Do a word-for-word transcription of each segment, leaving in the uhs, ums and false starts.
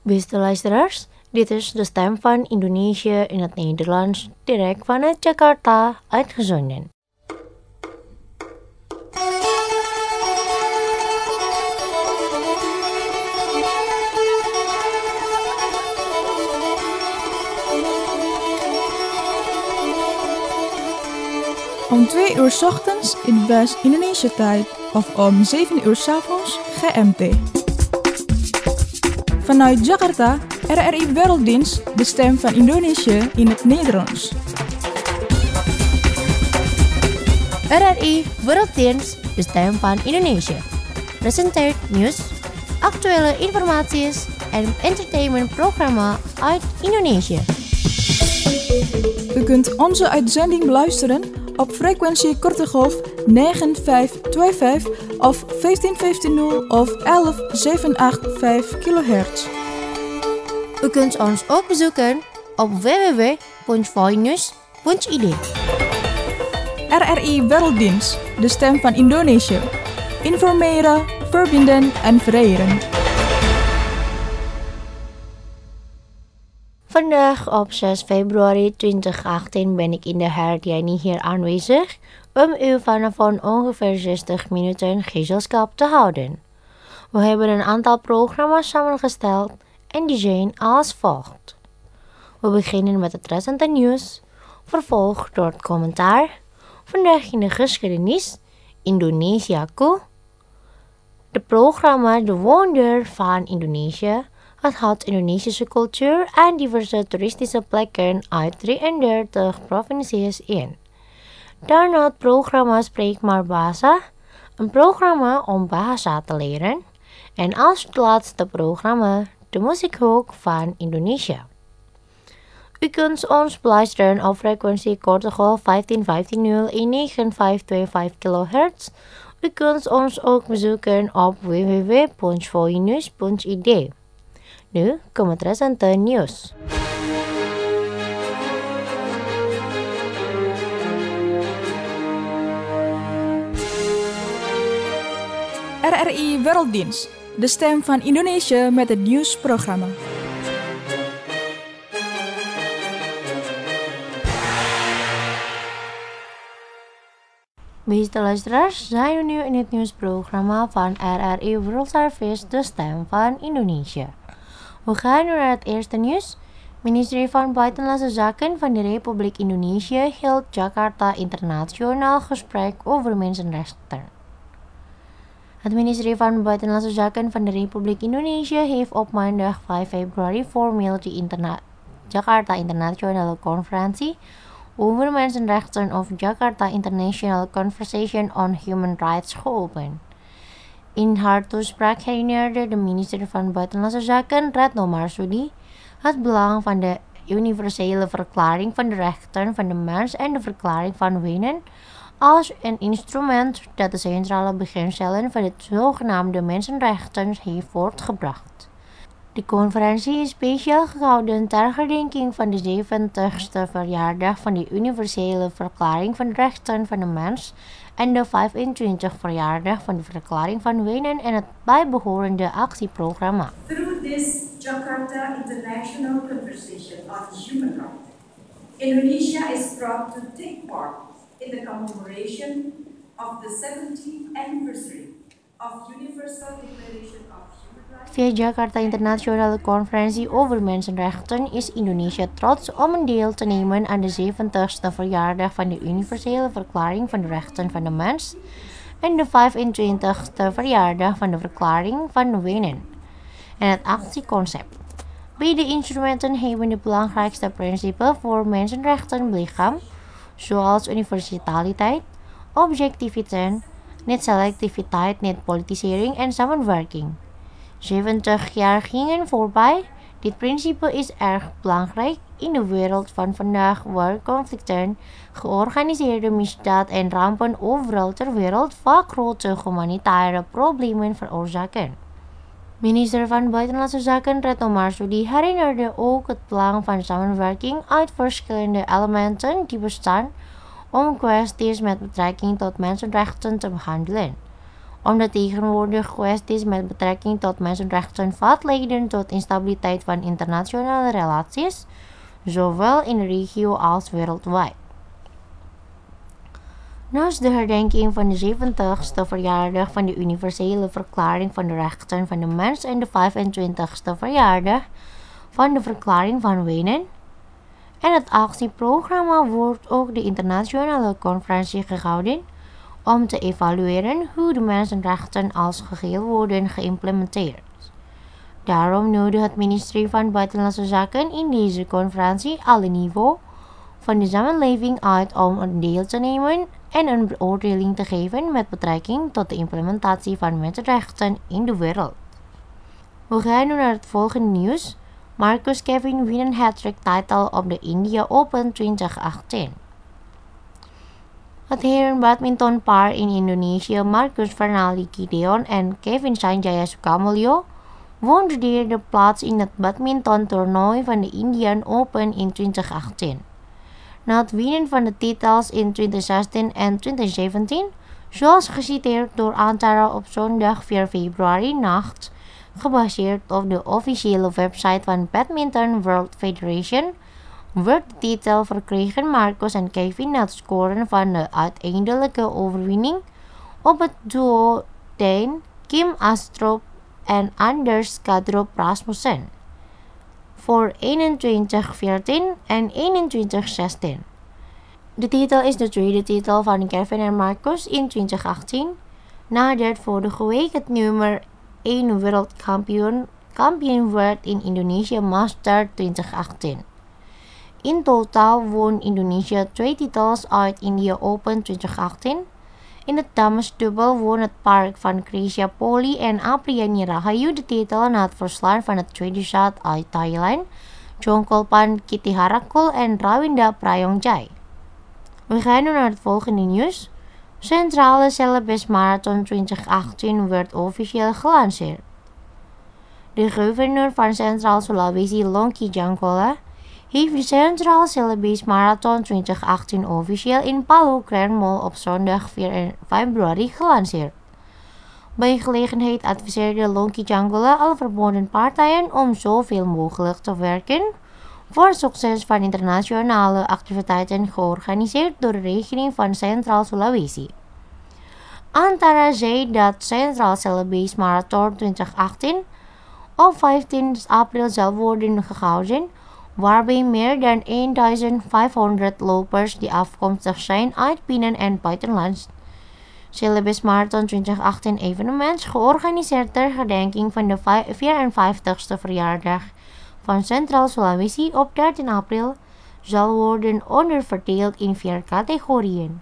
Beste luisteraars, dit is de stem van Indonesië in het Nederlands, direct vanuit Jakarta, uitgezonden. Om twee uur 's ochtends in West-Indonesië-tijd of om zeven uur 's avonds G M T. Vanuit Jakarta, R R I Werelddienst, de stem van Indonesië in het Nederlands. R R I Werelddienst, de stem van Indonesië, presenteert nieuws, actuele informaties en entertainmentprogramma uit Indonesië. U kunt onze uitzending beluisteren op frequentie korte golf negen vijf twee vijf of vijftien vijftien of elf zevenhonderdachtenachtig kilohertz. U kunt ons ook bezoeken op w w w punt voinews punt i d. R R I Werelddienst, de stem van Indonesië. Informeren, verbinden en vereren. Vandaag op zes februari tweeduizend achttien ben ik in de herdenking hier aanwezig om u vanavond ongeveer zestig minuten gezelschap te houden. We hebben een aantal programma's samengesteld en die zijn als volgt. We beginnen met het recente nieuws, vervolgd door het commentaar, vandaag in de geschiedenis, Indonesiaku, de programma De Wonder van Indonesië. Het houdt Indonesische cultuur en diverse toeristische plekken uit drieëndertig provincies in. Daarna het programma Spreekbaar Bahasa, een programma om bahasa te leren. En als het laatste programma de muziekhoek van Indonesië. U kunt ons beluisteren op frequentie korte golf vijftien vijftien en negen vijf twee vijf kilohertz. U kunt ons ook bezoeken op w w w punt voinews punt i d. Nu komt het recente nieuws. R R I Werelddienst, de stem van Indonesië met het nieuwsprogramma. Beste luisteraars, zijn we nu in het nieuwsprogramma van R R I World Service, de stem van Indonesië. We gaan naar het eerste nieuws. Ministerie van Buitenlandse Zaken van de Republiek Indonesië hield Jakarta internationaal gesprek over mensenrechten. Het ministerie van Buitenlandse Zaken van de Republiek Indonesië heeft op maandag vijf februari formeel de interna- Jakarta Internationale Conferentie over mensenrechten of Jakarta International Conversation on Human Rights geopend. In haar toespraak herinnerde de minister van Buitenlandse Zaken, Retno Marsudi, het belang van de universele verklaring van de rechten van de mens en de verklaring van Wenen als een instrument dat de centrale beginselen van de zogenaamde mensenrechten heeft voortgebracht. De conferentie is speciaal gehouden ter herdenking van de zeventigste verjaardag van de universele verklaring van de rechten van de mens en de vijfentwintigste verjaardag van de verklaring van Wenen en het bijbehorende actieprogramma. Through this Jakarta International Conversation on Human Rights, Indonesia is proud to take part in the commemoration of the seventieth anniversary of Universal Declaration of Human Rights. Via Jakarta Internationale Conferentie over Mensenrechten is Indonesië trots om een deel te nemen aan de zeventigste verjaardag van de Universele Verklaring van de Rechten van de Mens en de vijfentwintigste verjaardag van de Verklaring van Wenen en het actieconcept. Beide instrumenten hebben de belangrijkste principes voor mensenrechten belichaam, zoals universaliteit, objectiviteit, niet-selectiviteit, niet-politisering en samenwerking. zeventig jaar gingen voorbij. Dit principe is erg belangrijk in de wereld van vandaag waar conflicten, georganiseerde misdaad en rampen overal ter wereld vaak grote humanitaire problemen veroorzaken. Minister van Buitenlandse Zaken Retno Marsudi herinnerde ook het belang van samenwerking uit verschillende elementen die bestaan om kwesties met betrekking tot mensenrechten te behandelen. omdat tegenwoordig kwesties met betrekking tot mensenrechten vaak leiden tot instabiliteit van internationale relaties, zowel in de regio als wereldwijd. Naast de herdenking van de zeventigste verjaardag van de Universele Verklaring van de Rechten van de Mens en de vijfentwintigste verjaardag van de Verklaring van Wenen en het actieprogramma wordt ook de internationale conferentie gehouden om te evalueren hoe de mensenrechten als geheel worden geïmplementeerd. Daarom nodigde het ministerie van Buitenlandse Zaken in deze conferentie alle niveaus van de samenleving uit om er deel te nemen en een beoordeling te geven met betrekking tot de implementatie van mensenrechten in de wereld. We gaan nu naar het volgende nieuws. Marcus Kevin wint een hat-trick titel op de India Open twintig achttien. Het herenbadmintonpaar in Indonesië Marcus Fernaldi Gideon en Kevin Sanjaya Sukamuljo won de derde plaats in het badmintontoernooi van de Indian Open in twintig achttien. Na het winnen van de titels in twintig zestien en twintig zeventien, zoals geciteerd door Antara op zondag vier februari nacht, gebaseerd op de officiële website van Badminton World Federation, werd de titel verkregen Marcus en Kevin na het scoren van de uiteindelijke overwinning op het duo Dane Kim Astrup en Anders Kadrup Rasmussen voor eenentwintig veertien en eenentwintig zestien. De titel is de tweede titel van Kevin en Marcus in twintig achttien, nadat vorige week het nummer één wereldkampioen kampioen werd in Indonesië Master twintig achttien. In totaal won Indonesië twee titels uit India Open twintig achttien. In het damesdubbel won het paar van Krisha Poli en Apriyani Rahayu de titel na het verslaan van het tweede set uit Thailand, Jongkolpan Kittiharakul en Rawinda Prayongjai. We gaan nu naar het volgende nieuws. Centrale Celebes Marathon twintig achttien werd officieel gelanceerd. De gouverneur van Centraal Sulawesi Longki Janggola heeft de Centraal Celebes Marathon twintig achttien officieel in Palu Grand Mall op zondag vier februari gelanceerd. Bij gelegenheid adviseerde Longki Janggola alle verbonden partijen om zoveel mogelijk te werken voor succes van internationale activiteiten georganiseerd door de regering van Centraal Sulawesi. Antara zei dat Centraal Celebes Marathon twintig achttien op vijftien april zal worden gehouden, waarbij meer dan vijftienhonderd lopers die afkomstig zijn uit binnen- en buitenland Celebes Marathon twintig achttien evenement georganiseerd ter herdenking van de vierenvijftigste verjaardag van Centraal Sulawesi op dertien april zal worden onderverdeeld in vier categorieën.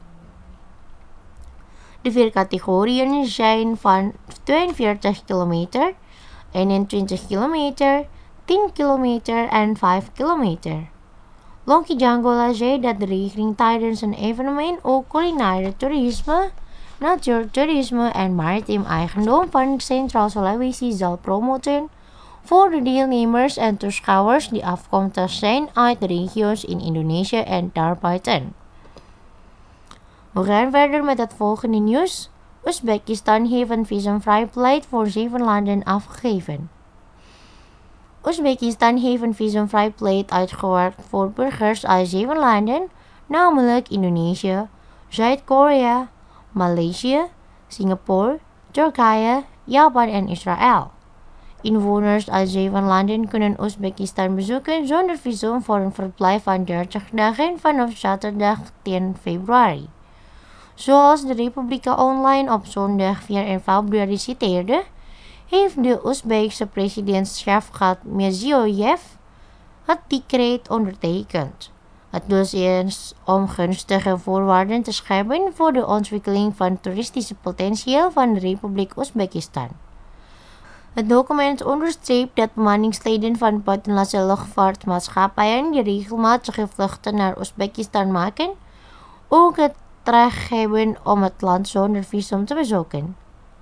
De vier categorieën zijn van tweeënveertig kilometer, eenentwintig kilometer, tien kilometer en vijf kilometer. Longki Janggola zei dat de regering tijdens een evenement ook culinaire toerisme, natuurtoerisme en maritiem eigendom van Centraal Sulawesi zal promoten voor de deelnemers en toeschouwers die afkomstig zijn uit de regio's in Indonesië en daarbuiten. We gaan verder met het volgende nieuws. Oezbekistan heeft een visumvrij beleid voor zeven landen afgegeven. Oezbekistan heeft een visumvrij beleid uitgewerkt voor burgers uit zeven landen, namelijk Indonesië, Zuid-Korea, Maleisië, Singapore, Turkije, Japan en Israël. Inwoners uit zeven landen kunnen Oezbekistan bezoeken zonder visum voor een verblijf van dertig dagen vanaf zaterdag tien februari. Zoals de Republika Online op zondag vier februari citeerde, heeft de Oezbeekse president Shavkat Mirziyoyev het decreet ondertekend. Het doel is om gunstige voorwaarden te scheppen voor de ontwikkeling van toeristische potentieel van de Republiek Oezbekistan. Het document onderstreept dat bemanningsleden van buitenlandse luchtvaartmaatschappijen die regelmatige vluchten naar Oezbekistan maken, ook het recht hebben om het land zonder visum te bezoeken.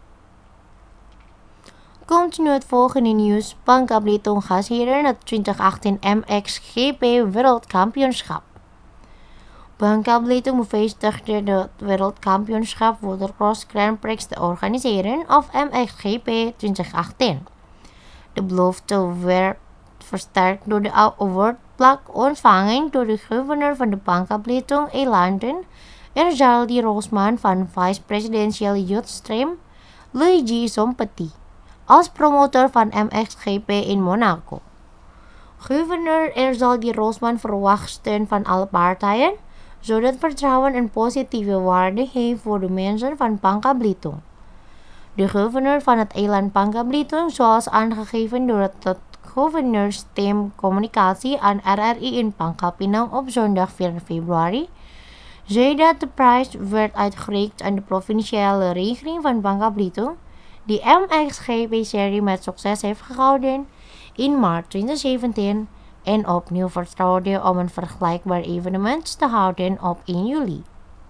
Komt nu het volgende nieuws. Bangka Belitung gasheerde het twintig achttien M X G P Wereldkampioenschap. Bangka Belitung bevestigde het wereldkampioenschap Watercross Grand Prix te organiseren of M X G P twintig achttien. De belofte werd versterkt door de awardplaque ontvangen door de gouverneur van de Bangka Belitung Eilanden, Erzaldi Rosman van vice-presidential Youthstream, Luigi Zompati, als promotor van M X G P in Monaco. Gouverneur Erzaldi Rosman verwacht steun van alle partijen, zodat vertrouwen een positieve waarde heeft voor de mensen van Bangka Belitung. De gouverneur van het eiland Bangka Belitung, zoals aangegeven door het gouverneursteam communicatie aan R R I in Pangkal Pinang op zondag vier februari, zei dat de prijs werd uitgereikt aan de provinciale regering van Bangka Belitung, die M X G P-serie met succes heeft gehouden in maart twintig zeventien en opnieuw vertrouwde om een vergelijkbaar evenement te houden op één juli.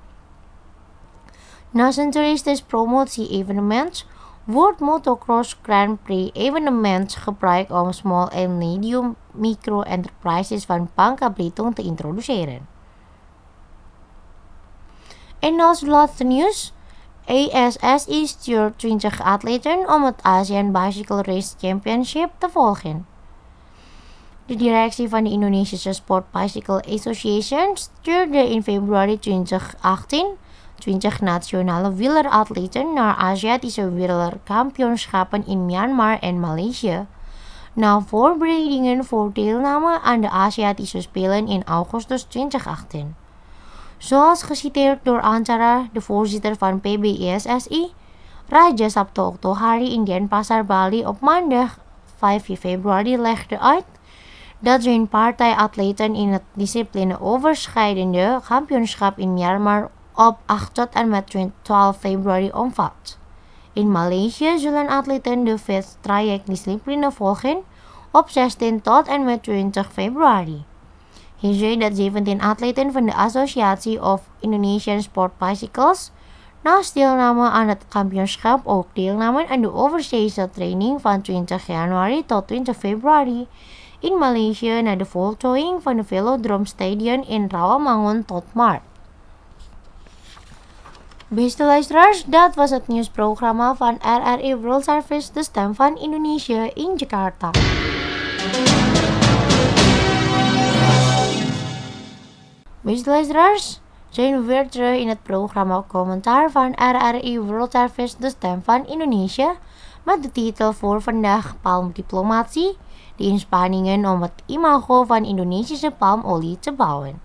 Naast een toeristisch promotie-evenement wordt Motocross Grand Prix evenement gebruikt om small en medium micro-enterprises van Bangka Belitung te introduceren. En als laatste nieuws, A S S I stuurt twintig atleten om het Asian Bicycle Race Championship te volgen. De directie van de Indonesische Sport Bicycle Association stuurde in februari twintig achttien twintig nationale wieleratleten naar Aziatische wielerkampioenschappen in Myanmar en Maleisië, na voorbereidingen voor deelname aan de Aziatische Spelen in augustus twintig achttien. Zoals geciteerd door Antara, de voorzitter van P B I S S I, Raja Sabto Oktohari in Denpasar, Bali op maandag vijf februari legde uit dat zijn partij atleten in het discipline overschrijdende kampioenschap in Myanmar op acht tot en met twaalf februari omvat. In Maleisië zullen atleten de fast track discipline volgen op zestien tot en met twintig februari. Hij zei dat zeventien atleten van de Associatie of Indonesian Sport Bicycles naast deelname aan het kampioenschap ook deelnamen aan de overzeese training van twintig januari tot twintig februari in Maleisië na de voltooiing van de Velodrome Stadion in Rawamangun tot maart. Beste luisteraars, dat was het nieuwsprogramma van R R I World Service, de stem van Indonesië in Jakarta. Beste luisteraars, zijn we weer terug in het programma Commentaar van R R I World Service, de stem van Indonesië, met de titel voor vandaag Palmdiplomatie, de inspanningen om het imago van Indonesische palmolie te bouwen.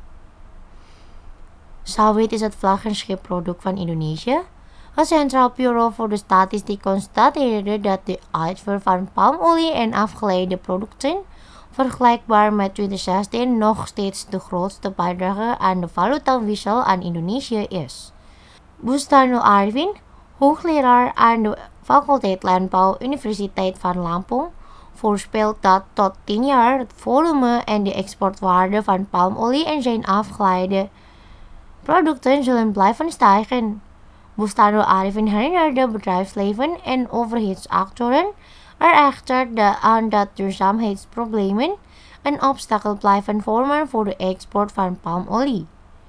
Sawit is het vlaggenschipproduct van Indonesië. Het Centraal Bureau voor de Statistiek constateerde dat de uitvoer van palmolie en afgeleide producten vergelijkbaar met twintig zestien nog steeds de grootste bijdrage aan de valutawissel aan Indonesië is. Bustanu Arifin, hoogleraar aan de faculteit Landbouw Universiteit van Lampung, voorspelt dat tot tien jaar het volume en de exportwaarde van palmolie en zijn afgeleide producten zullen blijven stijgen. Bustanu Arifin herinnerde bedrijfsleven en overheidsactoren er echter aan dat duurzaamheidsproblemen een obstakel blijven vormen voor de export van palmolie.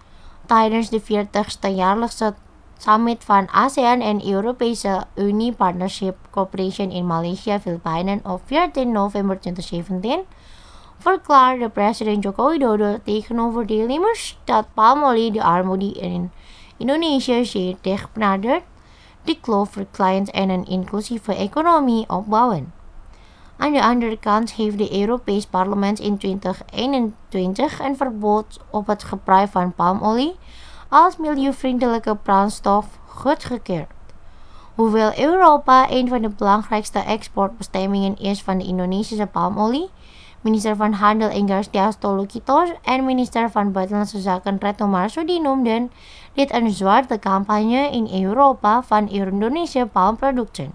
Tijdens de veertigste jaarlijkse summit van ASEAN en Europese Unie Partnership Cooperation in Maleisië, Filipijnen op veertien november twintig zeventien verklaarde president Joko Widodo tegenover deelnemers dat palmolie de armoede in Indonesië zeer dicht benadert, de kloof verkleint en een inclusieve economie opbouwen. Aan de andere kant heeft het Europees Parlement in twintig eenentwintig een verbod op het gebruik van palmolie als milieuvriendelijke brandstof goedgekeurd. Hoewel Europa een van de belangrijkste exportbestemmingen is van de Indonesische palmolie, minister van Handel Enggartia Stolokito en minister van Buitenlandse Zaken Retno Marsudi noemden dit een zwarte campagne in Europa van Indonesische palmproducten.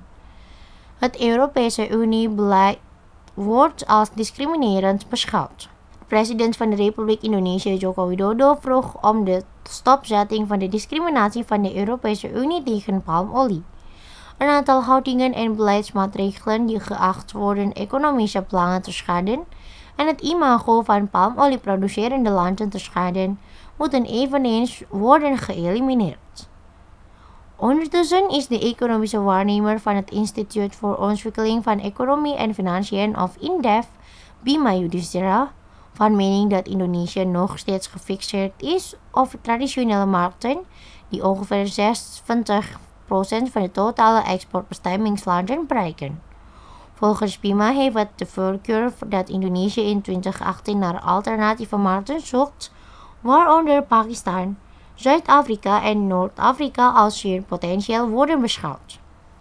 Het Europese Unie-beleid wordt als discriminerend beschouwd. De president van de Republiek Indonesië, Joko Widodo, vroeg om de stopzetting van de discriminatie van de Europese Unie tegen palmolie. Een aantal houdingen en beleidsmaatregelen die geacht worden economische belangen te schaden en het imago van palmolieproducerende landen te schaden, moeten eveneens worden geëlimineerd. Ondertussen is de economische waarnemer van het Instituut voor Ontwikkeling van Economie en Financiën of INDEF, Bima Yudhistira, van mening dat Indonesië nog steeds gefixeerd is op traditionele markten die ongeveer zesenveertig procent van de totale exportbestemmingslanden bereiken. Volgens Bima heeft het de voorkeur dat Indonesië in twintig achttien naar alternatieve markten zoekt, waaronder Pakistan, Zuid-Afrika en Noord-Afrika als zeer potentieel worden beschouwd.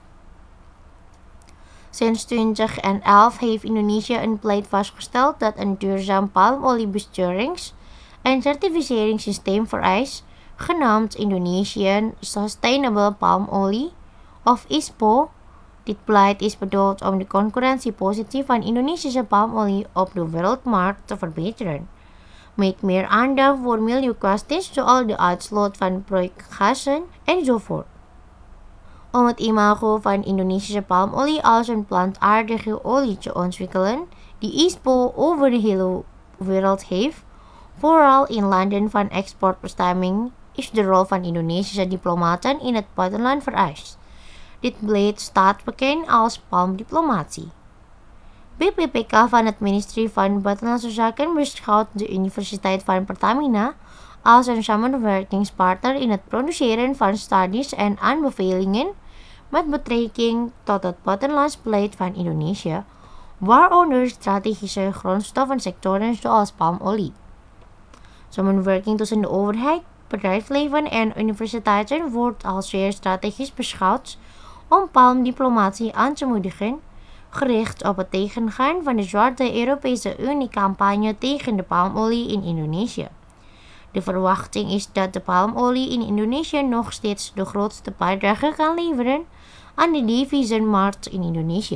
Sinds twintig elf heeft Indonesië een beleid vastgesteld dat een duurzaam palmoliebesturings- en certificeringssysteem vereist, genaamd Indonesian Sustainable Palm Oil, of I S P O. Dit beleid is bedoeld om de concurrentiepositie van Indonesische palmolie op de wereldmarkt te verbeteren, met meer aandacht voor milieukwesties zoals de uitstoot van broeikgassen enzovoort. Om het imago van Indonesische palmolie als een plantaardige olie te ontwikkelen, die I S P O over de hele wereld heeft, vooral in landen van exportbestemming, is de rol van Indonesische diplomaten in het buitenland vereist. Dit beleid staat bekend als palmdiplomatie. B P P K van het ministerie van Buitenlandse Zaken beschouwt de Universiteit van Pertamina als een samenwerkingspartner in het produceren van studies en aanbevelingen met betrekking tot het buitenlands beleid van Indonesië, waaronder strategische grondstoffensectoren zoals palmolie. Samenwerking tussen de overheid, bedrijfsleven en universiteiten wordt als zeer strategisch beschouwd om palmdiplomatie aan te moedigen, gericht op het tegengaan van de Zwarte Europese Unie-campagne tegen de palmolie in Indonesië. De verwachting is dat de palmolie in Indonesië nog steeds de grootste bijdrage kan leveren aan de deviezenmarkt in Indonesië.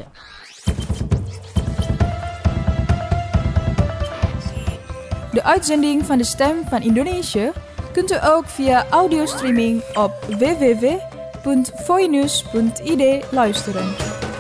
De uitzending van de Stem van Indonesië kunt u ook via audiostreaming op w w w punt voinews punt i d luisteren.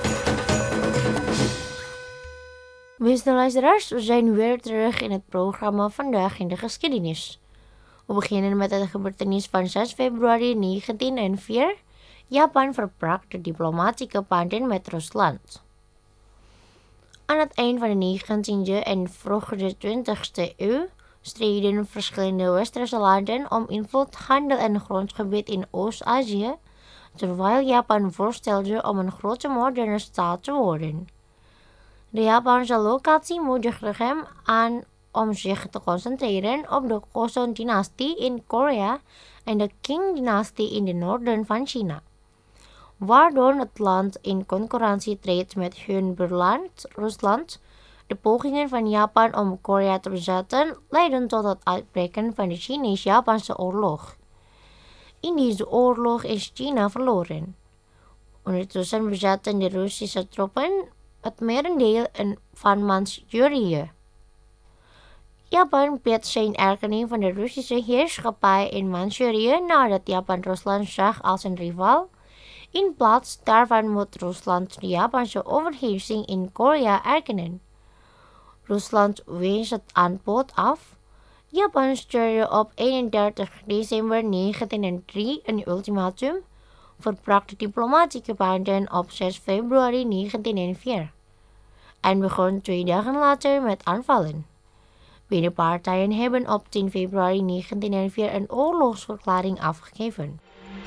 Beste luisteraars, we zijn weer terug in het programma Vandaag in de Geschiedenis. We beginnen met de gebeurtenis van zes februari negentienhonderdvier. Japan verbrak de diplomatieke banden met Rusland. Aan het eind van de negentiende en vroeg de twintigste eeuw streden verschillende westerse landen om invloed, handel en grondgebied in Oost-Azië, terwijl Japan voorstelde om een grote moderne staat te worden. De Japanse locatie moedigde hem aan om zich te concentreren op de Joseon-dynastie in Korea en de Qing-dynastie in het noorden van China, waardoor het land in concurrentie treedt met hun buurland Rusland. De pogingen van Japan om Korea te bezetten leidden tot het uitbreken van de Chinees-Japanse oorlog. In deze oorlog is China verloren. Ondertussen bezetten de Russische troepen het merendeel van Manchurië. Japan biedt zijn erkenning van de Russische heerschappij in Manchurië nadat Japan Rusland zag als een rivaal. In plaats daarvan moet Rusland de Japanse overheersing in Korea erkennen. Rusland wees het aanbod af. Japan stuurde op eenendertig december negentienhonderddrie een ultimatum, verbrak de diplomatieke banden op zes februari negentienhonderdvier en begon twee dagen later met aanvallen. Beide partijen hebben op tien februari negentienhonderdvier een oorlogsverklaring afgegeven.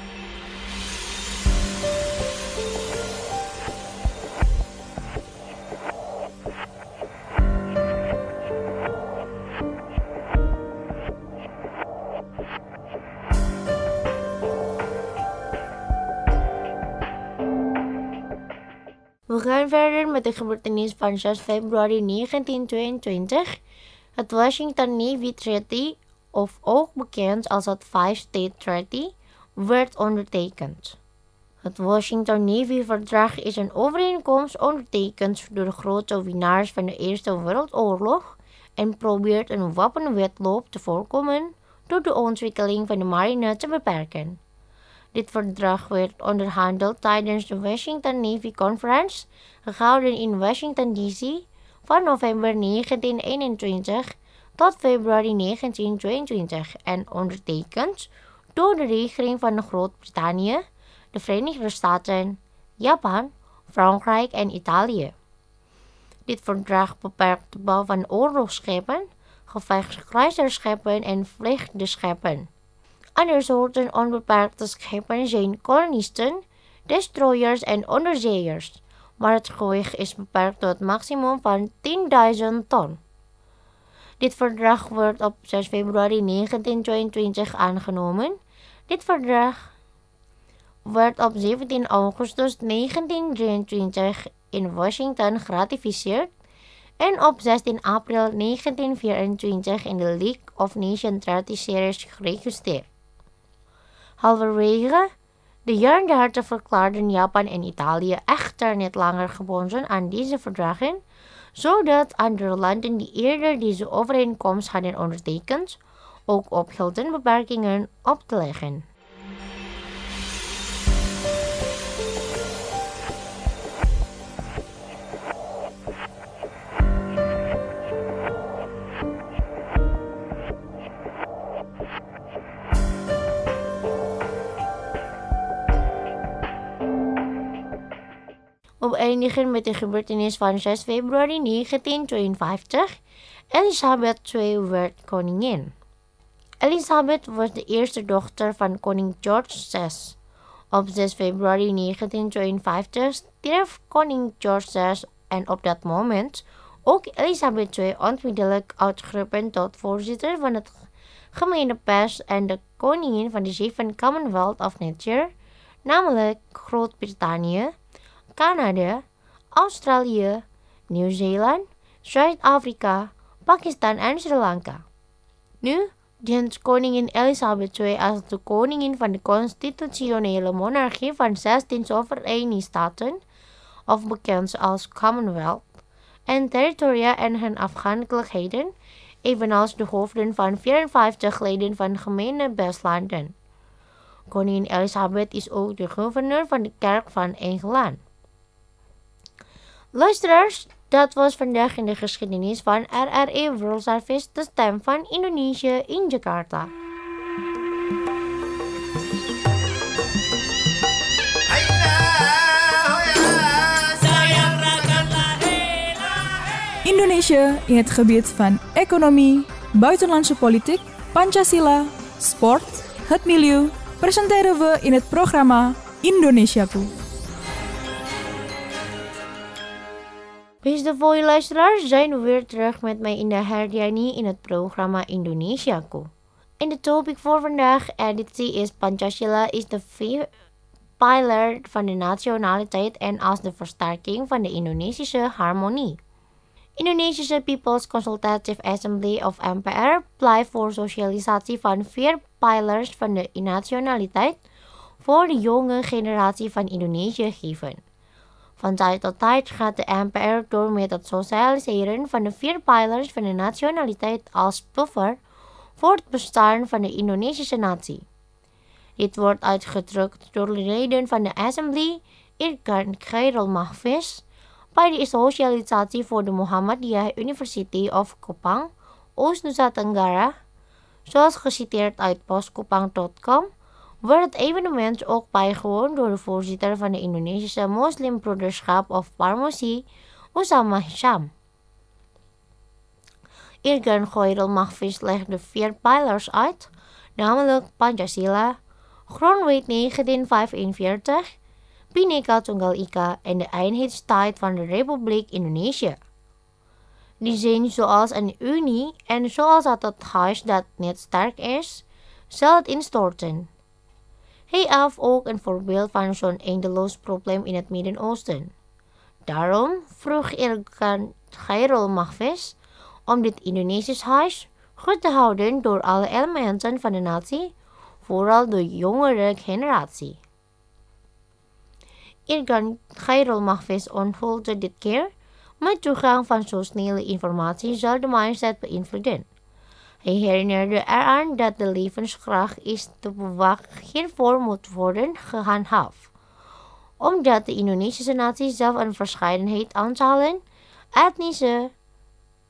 We gaan verder met de gebeurtenis van zes februari negentienhonderdtweeëntwintig. Het Washington Navy Treaty, of ook bekend als het Five-State Treaty, werd ondertekend. Het Washington Navy-verdrag is een overeenkomst ondertekend door de grote winnaars van de Eerste Wereldoorlog en probeert een wapenwedloop te voorkomen door de ontwikkeling van de marine te beperken. Dit verdrag werd onderhandeld tijdens de Washington Navy Conference, gehouden in Washington D C van november negentienhonderdeenentwintig tot februari negentien tweeëntwintig en ondertekend door de regering van Groot-Brittannië, de Verenigde Staten, Japan, Frankrijk en Italië. Dit verdrag beperkt de bouw van oorlogsschepen, gevechtskruiserschepen en vliegdeschepen. Andere soorten onbeperkte schepen zijn kolonisten, destroyers en onderzeeërs, maar het gewicht is beperkt tot het maximum van tienduizend ton. Dit verdrag werd op zes februari negentien tweeëntwintig aangenomen. Dit verdrag werd op zeventien augustus negentien drieëntwintig in Washington geratificeerd en op zestien april negentien vierentwintig in de League of Nations Treaty Series geregistreerd. Halverwege de jaren dertig verklaarden Japan en Italië echter niet langer gebonden aan deze verdragen, zodat andere landen die eerder deze overeenkomst hadden ondertekend, ook ophielden beperkingen op te leggen. We eindigen met de gebeurtenis van zes februari negentien tweeënvijftig. Elisabeth de Tweede werd koningin. Elisabeth was de eerste dochter van koning George de Zesde. Op zes februari negentien tweeënvijftig stierf koning George de Zesde en op dat moment ook Elisabeth de Tweede onmiddellijk uitgeroepen tot voorzitter van het Gemene Pers en de koningin van de zeven Commonwealth of Nature, namelijk Groot-Brittannië, Canada, Australië, Nieuw-Zeeland, Zuid-Afrika, Pakistan en Sri Lanka. Nu dient koningin Elisabeth de Tweede als de koningin van de constitutionele monarchie van zestien Verenigde Staten, of bekend als Commonwealth, en territoria en hun afhankelijkheden, evenals de hoofden van vierenvijftig leden van Gemene Bestlanden. Koningin Elisabeth is ook de gouverneur van de Kerk van Engeland. Luisteraars, dat was vandaag in de geschiedenis van R R E World Service, de stem van Indonesië in Jakarta. Indonesië in het gebied van economie, buitenlandse politiek, Pancasila, sport, het milieu, presenteren we in het programma Indonesiaku. Beste voor je luisteraars, zijn we weer terug met mij in de Herdiani in het programma Indonesiaku. En de topic voor vandaag editie is Pancasila is de vier pijler van de nationaliteit en als de versterking van de Indonesische harmonie. Indonesische People's Consultative Assembly of M P R pleit voor socialisatie van vier pijlers van de nationaliteit voor de jonge generatie van Indonesië geven. Van tijd tot tijd gaat de M P R door met het socialiseren van de vier pijlers van de nationaliteit als buffer voor het bestaan van de Indonesische natie. Dit wordt uitgedrukt door de leden van de Assembly, Irkan Khairul Mahfiz, bij de socialisatie voor de Muhammadiyah University of Kupang, Oost-Nusa Tenggara, zoals geciteerd uit postkupang punt com, wordt het evenement ook bijgewoond door de voorzitter van de Indonesische Moslimbroederschap of Parmosi, Usama Hisham. Irkan Khairul Mahfiz legt de vier pijlers uit, namelijk Pancasila, Grondwet negentien vijfenveertig, Bhinneka Tunggal Ika en de eenheidstijd van de Republiek Indonesië. Die zijn zoals een unie en zoals dat het huis dat niet sterk is, zal het instorten. Hij gaf ook een voorbeeld van zo'n eindeloos probleem in het Midden-Oosten. Daarom vroeg Irkan Khairul Mahfiz om dit Indonesisch huis goed te houden door alle elementen van de natie, vooral de jongere generatie. Irkan Khairul Mahfiz onthulde dit keer, met toegang van zo snelle informatie zal de mindset beïnvloeden. Hij herinnerde eraan dat de levenskracht is te bewaken hiervoor moet worden gehandhaafd. Omdat de Indonesische natie zelf een verscheidenheid aantallen, etnische,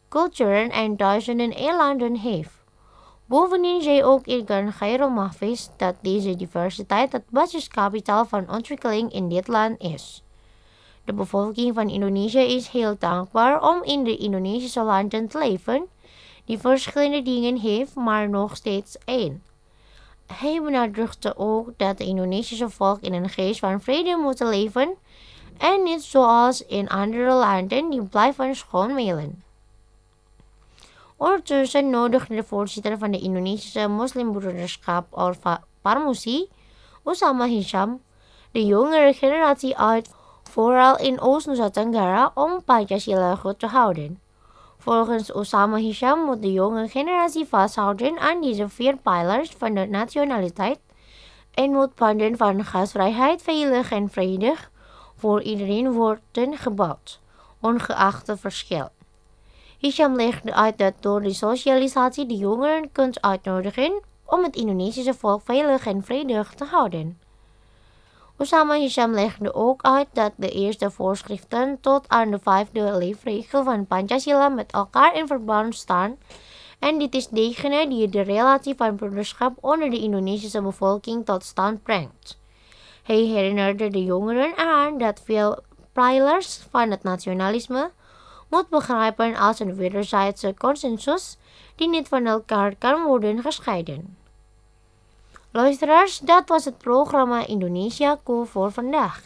culturen en duizenden eilanden heeft. Bovendien zei ook Irgan Khairul Mahfiz dat deze diversiteit het basiskapitaal van ontwikkeling in dit land is. De bevolking van Indonesië is heel dankbaar om in de Indonesische landen te leven, die verschillende dingen heeft, maar nog steeds één. Hij benadrukte ook dat het Indonesische volk in een geest van vrede moet leven en niet zoals in andere landen die blijven schoonmelen. Ondertussen nodigde de voorzitter van de Indonesische Moslimbroederschap Orfa Parmusi, Usama Hisham, de jongere generatie uit, vooral in Oost-Nusa Tenggara, om Pancasila goed te houden. Volgens Usama Hisham moet de jonge generatie vasthouden aan deze vier pijlers van de nationaliteit en moet panden van gastvrijheid, veilig en vredig voor iedereen worden gebouwd, ongeacht het verschil. Hisham legde uit dat door de socialisatie de jongeren kunt uitnodigen om het Indonesische volk veilig en vredig te houden. Usama Hisham legde ook uit dat de eerste voorschriften tot aan de vijfde leefregel van Pancasila met elkaar in verband staan en dit is degene die de relatie van broederschap onder de Indonesische bevolking tot stand brengt. Hij herinnerde de jongeren aan dat veel pijlers van het nationalisme moet begrijpen als een wederzijdse consensus die niet van elkaar kan worden gescheiden. Luisteraars, dat was het programma Indonesiaku voor vandaag.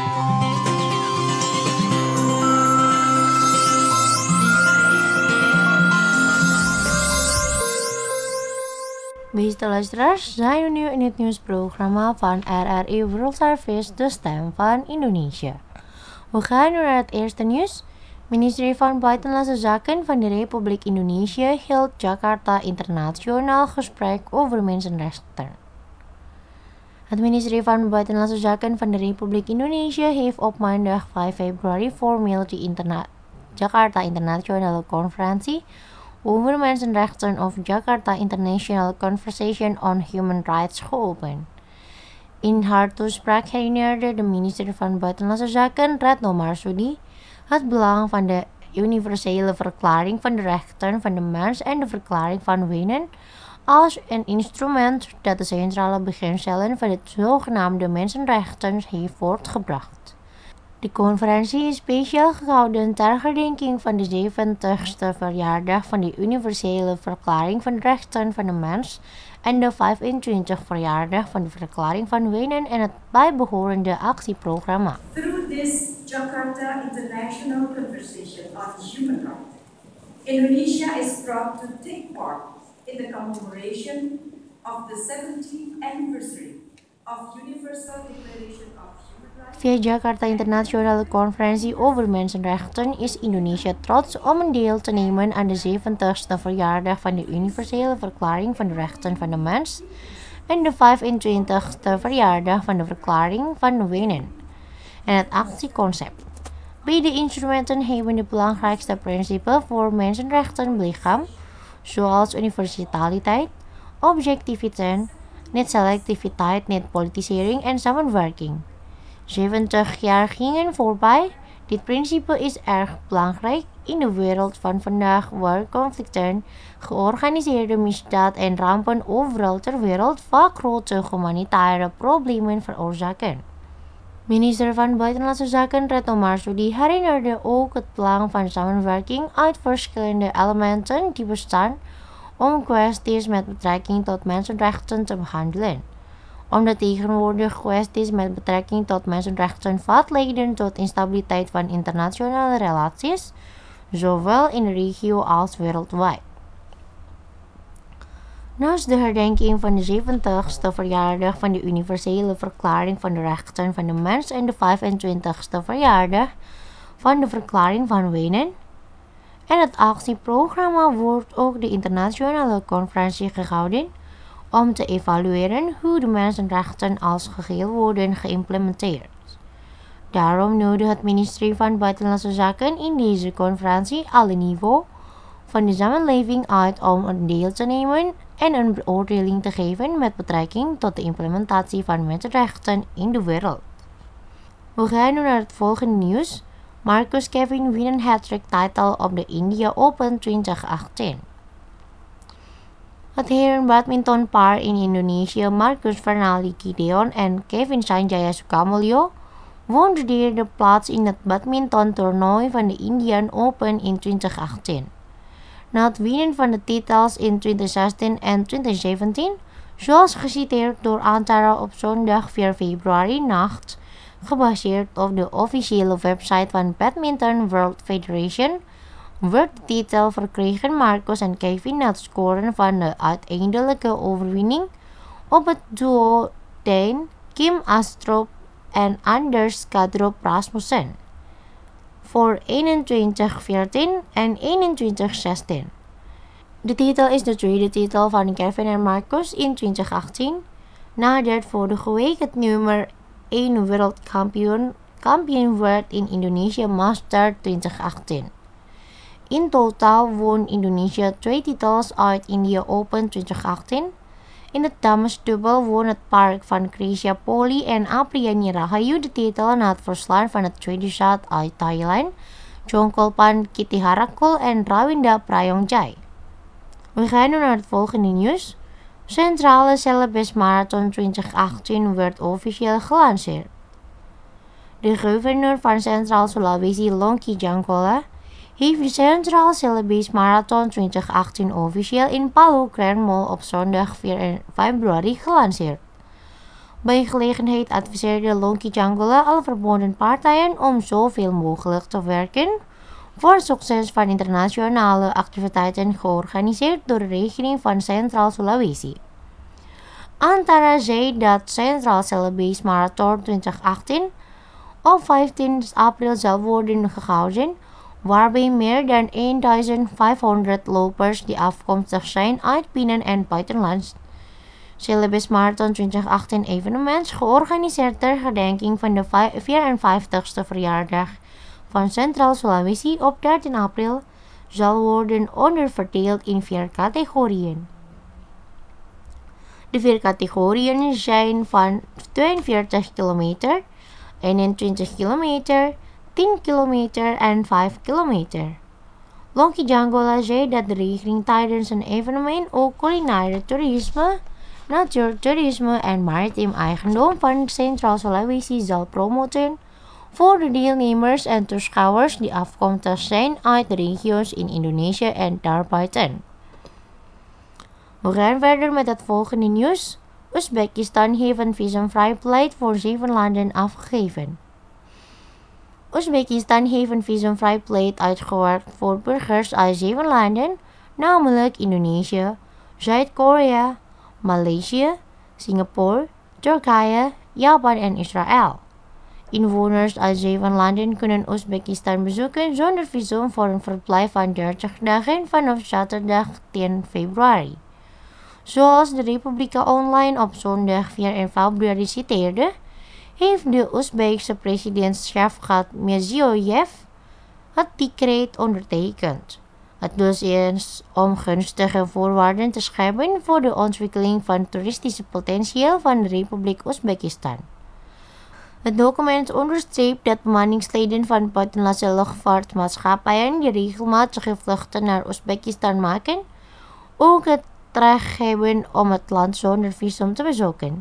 Beste luisteraars, zijn we nu in het nieuwsprogramma van R R I World Service, de stem van Indonesië. We gaan nu naar het eerste nieuws. Ministerie van Buitenlandse Zaken van de Republiek Indonesië hield Jakarta internationaal gesprek over mensenrechten. Het ministerie van Buitenlandse Zaken van de Republiek Indonesië heeft op maandag vijf februari formeel de interna- Jakarta Internationale Conferentie over Mensenrechten of Jakarta International Conversation on Human Rights geopend. In haar toespraak herinnerde de minister van Buitenlandse Zaken, Retno Marsudi, het belang van de universele verklaring van de rechten van de mens en de verklaring van Wenen als een instrument dat de centrale beginselen van het zogenaamde mensenrechten heeft voortgebracht. De conferentie is speciaal gehouden ter herdenking van de zeventigste verjaardag van de universele verklaring van de rechten van de mens en de vijfentwintigste verjaardag van de verklaring van Wenen en het bijbehorende actieprogramma. Through this Jakarta International Conversation on Human Rights, Indonesia is proud to take part in the commemoration of the seventieth anniversary of Universal Declaration of Human Rights. Via Jakarta Internationale Conferentie over Mensenrechten is Indonesia trots om een deel te nemen aan de zeventigste verjaardag van de Universele Verklaring van de Rechten van de Mens en de vijfentwintigste verjaardag van de Verklaring van Wenen en het actieconcept. Beide instrumenten hebben de belangrijkste principes voor mensenrechten belichaam, zoals universaliteit, objectiviteit, niet-selectiviteit, niet-politisering en samenwerking. zeventig jaar gingen voorbij. Dit principe is erg belangrijk in de wereld van vandaag waar conflicten, georganiseerde misdaad en rampen overal ter wereld vaak grote humanitaire problemen veroorzaken. Minister van Buitenlandse Zaken Retno Marsudi herinnerde ook het belang van samenwerking uit verschillende elementen die bestaan om kwesties met betrekking tot mensenrechten te behandelen. Omdat tegenwoordig kwesties met betrekking tot mensenrechten vaak leiden tot instabiliteit van internationale relaties, zowel in de regio als wereldwijd. Naast de herdenking van de zeventigste verjaardag van de Universele Verklaring van de Rechten van de Mens en de vijfentwintigste verjaardag van de Verklaring van Wenen en het actieprogramma wordt ook de internationale conferentie gehouden om te evalueren hoe de mensenrechten als geheel worden geïmplementeerd. Daarom nodigde het ministerie van Buitenlandse Zaken in deze conferentie alle niveaus van de samenleving uit om een deel te nemen en een beoordeling te geven met betrekking tot de implementatie van mensenrechten in de wereld. We gaan nu naar het volgende nieuws. Marcus Kevin win een hat-trick title op de India Open twintig achttien. Het herenbadmintonpaar in Indonesië, Marcus Fernaldi Gideon en Kevin Sanjaya Sukamuljo, won de derde plaats in het badmintontoernooi van de Indian Open in twintig achttien. Na het winnen van de titels in twintig zestien en twintig zeventien, zoals geciteerd door Antara op zondag vier februari nacht, gebaseerd op de officiële website van Badminton World Federation, werd de titel verkregen Marcus en Kevin na het scoren van de uiteindelijke overwinning op het duo Dane Kim Astrup en Anders Kadrup Rasmussen voor eenentwintig veertien en eenentwintig zestien. De titel is de tweede titel van Kevin en Marcus in twintig achttien, nadat vorige week het nummer één wereldkampioen kampioen werd in Indonesia Master twintig achttien. In totaal won Indonesië twee titels uit India Open twintig achttien. In het damesdubbel won het paar van Krisha Poli en Apriyani Rahayu de titel na het verslaan van het tweede set uit Thailand, Jongkolpan Kittiharakul en Rawinda Prayongjai. We gaan nu naar het volgende nieuws. Centrale Celebes Marathon twintig achttien werd officieel gelanceerd. De gouverneur van Centraal Sulawesi, Longki Janggola, heeft de Centraal Celebes Marathon twintig achttien officieel in Palu Grand Mall op zondag vier februari gelanceerd. Bij gelegenheid adviseerde Longki Janggola alle verbonden partijen om zoveel mogelijk te werken voor het succes van internationale activiteiten georganiseerd door de regering van Centraal Sulawesi. Antara zei dat Centraal Celebes Marathon twintig achttien op vijftien april zal worden gehouden, waarbij meer dan eenduizend-vijfhonderd lopers die afkomstig zijn uit binnen- en buitenland Celebes Marathon twintig achttien evenement georganiseerd ter gedenking van de vierenvijftigste verjaardag van Centraal Sulawesi op dertien april zal worden onderverdeeld in vier categorieën. De vier categorieën zijn van tweeënveertig kilometer, eenentwintig kilometer, tien kilometer en vijf kilometer. Longki Janggola zei dat de regering tijdens een evenement ook culinaire toerisme, natuurtoerisme en maritiem eigendom van Centraal Sulawesi zal promoten voor de deelnemers en toeschouwers die afkomstig zijn uit de regio's in Indonesië en daarbuiten. We gaan verder met het volgende nieuws. Oezbekistan heeft een visumvrijheid voor zeven landen afgegeven. Oezbekistan heeft een visumvrijheid uitgewerkt voor burgers uit zeven landen, namelijk Indonesië, Zuid-Korea, Maleisië, Singapore, Turkije, Japan en Israël. Inwoners uit zeven landen kunnen Oezbekistan bezoeken zonder visum voor een verblijf van dertig dagen vanaf zaterdag tien februari. Zoals de Republika Online op zondag vier februari citeerde, heeft de Oezbeekse president Shavkat Mirziyoyev het decreet ondertekend. Het doel is om gunstige voorwaarden te scheppen voor de ontwikkeling van toeristische potentieel van de Republiek Oezbekistan. Het document onderstreept dat bemanningsleden van buitenlandse luchtvaartmaatschappijen die regelmatige vluchten naar Oezbekistan maken, ook het recht hebben om het land zonder visum te bezoeken.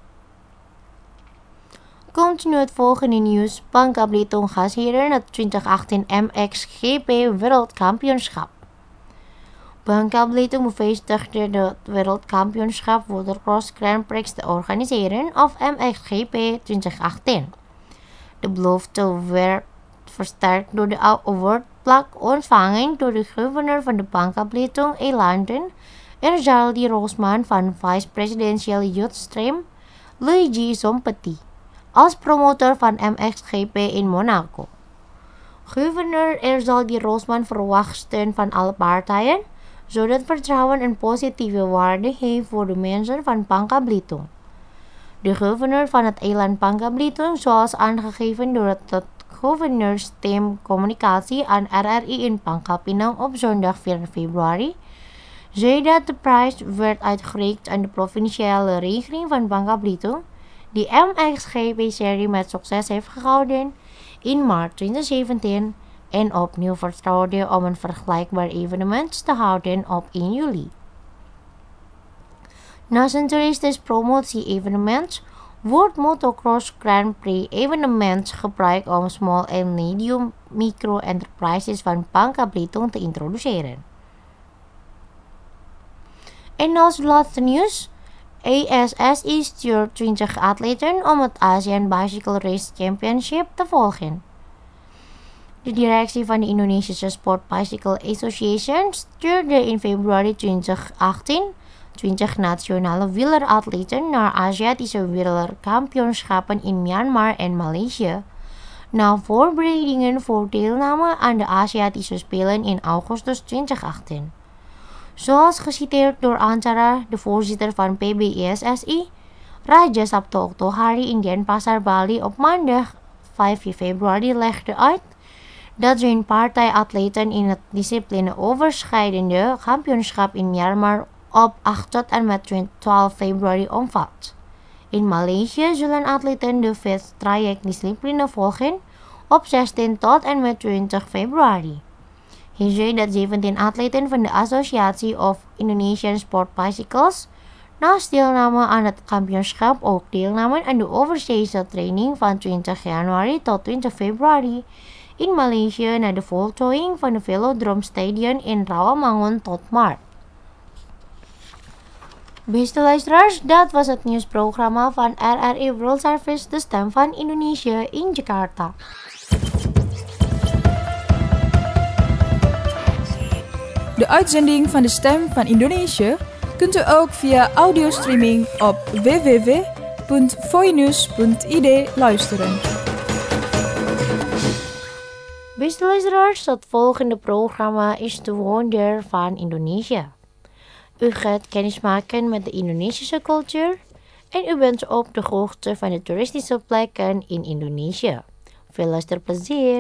Komt nu het volgende nieuws. Bangka Belitung gastheren het twintig achttien M X G P Wereldkampioenschap. Bangka Belitung bevestigde het Wereldkampioenschap Watercross Grand Prix te organiseren of M X G P twintig achttien. De belofte werd versterkt door de awardplak ontvangen door de gouverneur van de Bangka Belitung eilanden, Erzaldi Rosman van vice-presidential youth stream, Luigi Zompeti, als promotor van M X G P in Monaco. Gouverneur Erzaldi Rosman verwacht steun van alle partijen, zodat vertrouwen een positieve waarde heeft voor de mensen van Bangka Belitung. De gouverneur van het eiland Bangka Belitung, zoals aangegeven door het gouverneursteam communicatie aan R R I in Bangka Pinang op zondag vier februari, zei dat de prijs werd uitgereikt aan de provinciale regering van Bangka Belitung, die M X G P-serie met succes heeft gehouden in maart twintig zeventien en opnieuw vertrouwde om een vergelijkbaar evenement te houden op één juli. Naast een toeristisch promotie-evenement wordt Motocross Grand Prix evenement gebruikt om small en medium micro enterprises van Bangka Belitung te introduceren. En als laatste nieuws, A S S I stuurt twintig atleten om het Asian Bicycle Race Championship te volgen. De directie van de Indonesische Sport Bicycle Association stuurde in februari twintig achttien twintig nationale wieleratleten naar Aziatische wielerkampioenschappen in Myanmar en Maleisië, na voorbereidingen voor deelname aan de Aziatische Spelen in augustus twintig achttien. Zoals geciteerd door Antara, de voorzitter van P B I S S I, Raja Sabto Oktohari in Denpasar, Bali op maandag vijf februari legde uit dat zijn partij atleten in het discipline overschrijdende kampioenschap in Myanmar op acht tot en met twaalf februari omvat. In Maleisië zullen atleten de fast track discipline volgen op zestien tot en met twintig februari. Hij zei dat zeventien atleten van de Associatie of Indonesian Sport Bicycles naast deelname aan het kampioenschap ook deelnamen aan de overzeese training van twintig januari tot twintig februari in Maleisië na de voltooiing van de Velodrome Stadion in Rawamangun tot maart. Beste luisteraars, dat was het nieuwsprogramma van R R I World Service, de stem van Indonesië in Jakarta. De uitzending van de Stem van Indonesië kunt u ook via audiostreaming op w w w punt voinews punt i d luisteren. Beste luisteraars, het volgende programma is de Wonder van Indonesië. U gaat kennismaken met de Indonesische cultuur en u bent op de hoogte van de toeristische plekken in Indonesië. Veel luisterplezier!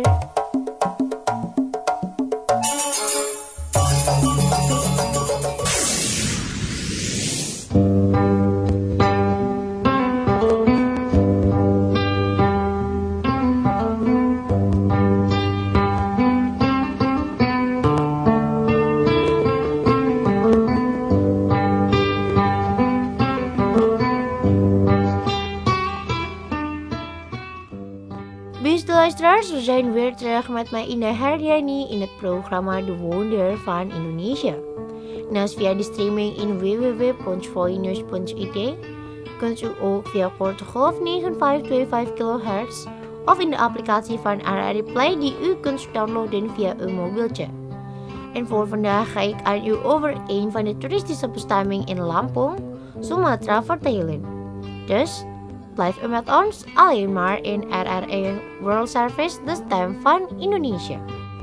We zijn weer terug met mij Ina Herdiani in het programma De Wonder van Indonesië. Naast via de streaming in w w w punt voinews punt i d kunt u ook via korte golf negen vijf twee vijf kilohertz of in de applicatie van R R I Play die u kunt downloaden via uw mobieltje. En voor vandaag ga ik aan u over een van de toeristische bestemmingen in Lampung, Sumatra vertellen. Dus blijf u met ons alleen maar in R R I World Service, de stem van Indonesië.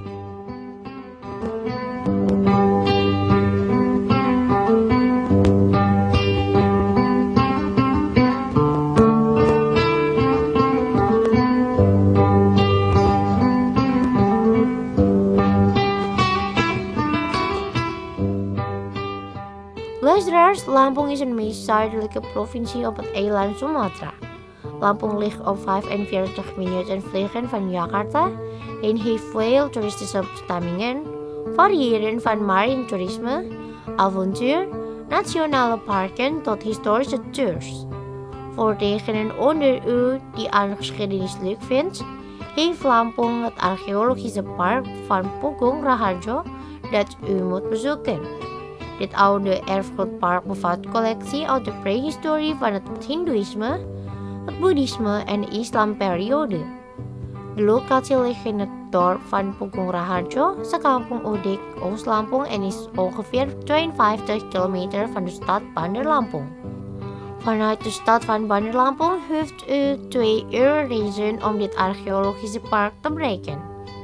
Luisteraars, Lampung is een meest zuidelijke provincie op het eiland Sumatra. Lampung ligt op vijfenveertig minuten vliegen van Jakarta en heeft veel toeristische bestemmingen, variëren van marine toerisme, avontuur, nationale parken tot historische tours. Voor degenen onder u die aan geschiedenis leuk vindt, heeft Lampung het archeologische park van Pugung Raharjo dat u moet bezoeken. Dit oude erfgoedpark bevat collectie uit de prehistorie van het Hindoeïsme, het Boeddhisme en de islamperiode. De locatie ligt in het dorp van Pugung Raharjo, Sekampung Udik, Oost-Lampung en is ongeveer tweeënvijftig kilometer van de stad Bandar Lampung. Vanuit de stad van Bandar Lampung heeft u twee uur reizen om dit archeologische park te bereiken.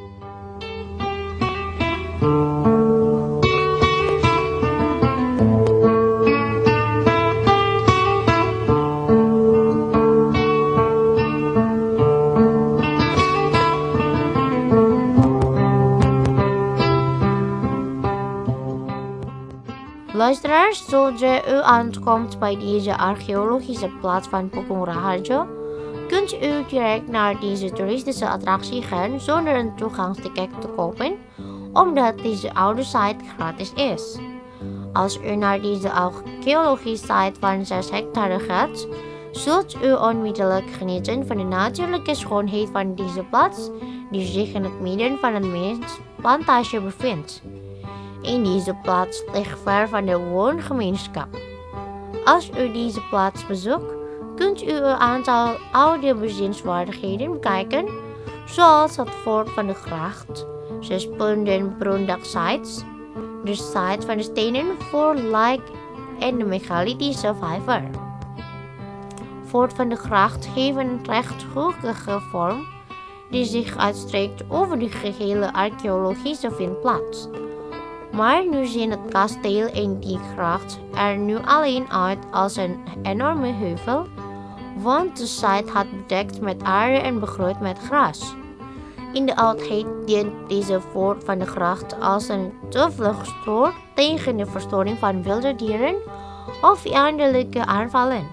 Luisteraars, zodra u aankomt bij deze archeologische plaats van Pugung Raharjo, kunt u direct naar deze toeristische attractie gaan zonder een toegangsticket te kopen, omdat deze oude site gratis is. Als u naar deze archeologische site van zes hectare gaat, zult u onmiddellijk genieten van de natuurlijke schoonheid van deze plaats, die zich in het midden van een mestplantage bevindt. In deze plaats ligt ver van de woongemeenschap. Als u deze plaats bezoekt, kunt u een aantal oude bezienswaardigheden bekijken, zoals het Fort van de Gracht, zes punten Brondachsites, de site van de stenen voor Lijk en de megalithische vijver. Fort van de Gracht heeft een rechthoekige vorm die zich uitstrekt over de gehele archeologische vindplaats. Maar nu zien het kasteel en die gracht er nu alleen uit als een enorme heuvel, want de site had bedekt met aarde en begroeid met gras. In de oudheid dient deze Fort van de Gracht als een toevluchtsoord tegen de verstoring van wilde dieren of vijandelijke aanvallen.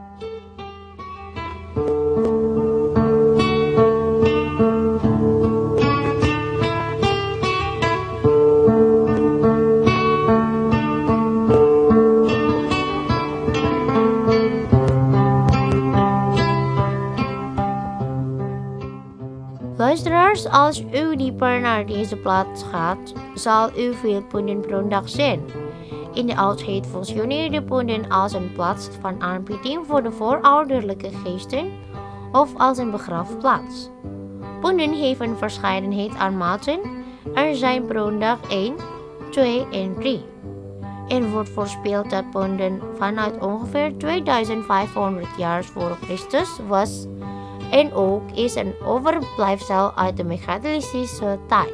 Luisteraars, als u dieper naar deze plaats gaat, zal u veel punten Brondach zien. In de oudheid functioneerde punten als een plaats van aanbidding voor de voorouderlijke geesten of als een begraafplaats. Punten heeft een verscheidenheid aan maten. Er zijn Brondach één, twee en drie. Er wordt voorspeld dat punten vanuit ongeveer tweeduizendvijfhonderd jaar voor Christus was en ook is een overblijfsel uit de megalithische tijd.